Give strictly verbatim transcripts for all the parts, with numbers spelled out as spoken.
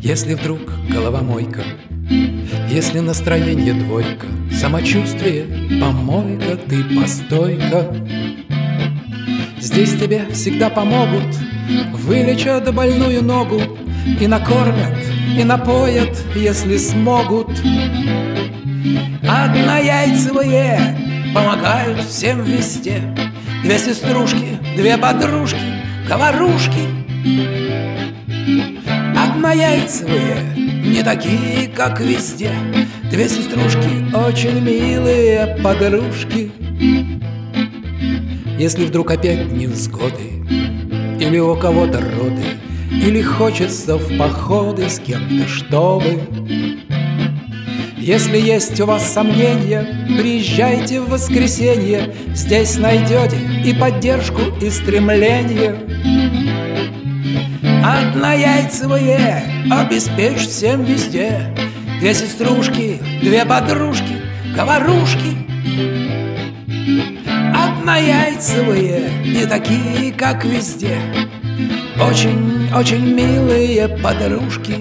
Если вдруг головомойка, если настроение двойка, самочувствие помойка, ты постойка. Здесь тебе всегда помогут, вылечат больную ногу и накормят, и напоят, если смогут. Однояйцевые помогают всем везде. Две сеструшки, две подружки, говорушки. Однояйцевые, не такие, как везде. Две сеструшки, очень милые подружки. Если вдруг опять невзгоды, или у кого-то роды, или хочется в походы с кем-то, чтобы. Если есть у вас сомнения, приезжайте в воскресенье. Здесь найдете и поддержку, и стремление. Однояйцевые обеспечат всем везде. Две сеструшки, две подружки, говорушки. Однояйцевые, не такие, как везде. Очень-очень милые подружки.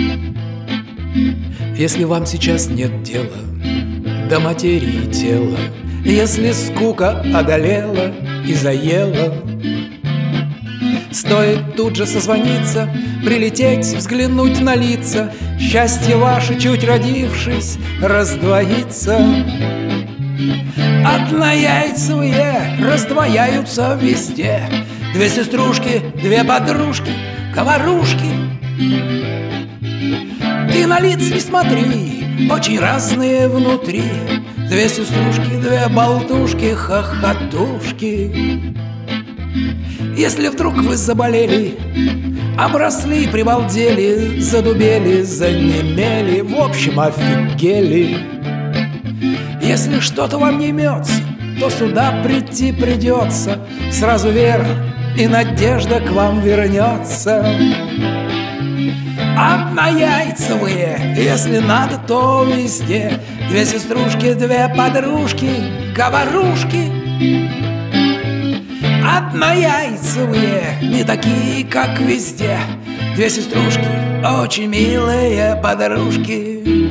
Если вам сейчас нет дела до материи тела, если скука одолела и заела, стоит тут же созвониться, прилететь, взглянуть на лица. Счастье ваше, чуть родившись, раздвоится. Однояйцевые раздвояются везде. Две сеструшки, две подружки, говорушки. Ты на лиц не смотри, очень разные внутри. Две сеструшки, две болтушки, хохотушки. Если вдруг вы заболели, обросли, прибалдели, задубели, занемели, в общем, офигели. Если что-то вам не имется, то сюда прийти придется. Сразу вера и надежда к вам вернется. Однояйцевые, если надо, то везде. Две сеструшки, две подружки, говорушки. Однояйцевые, не такие, как везде. Две сеструшки, очень милые подружки.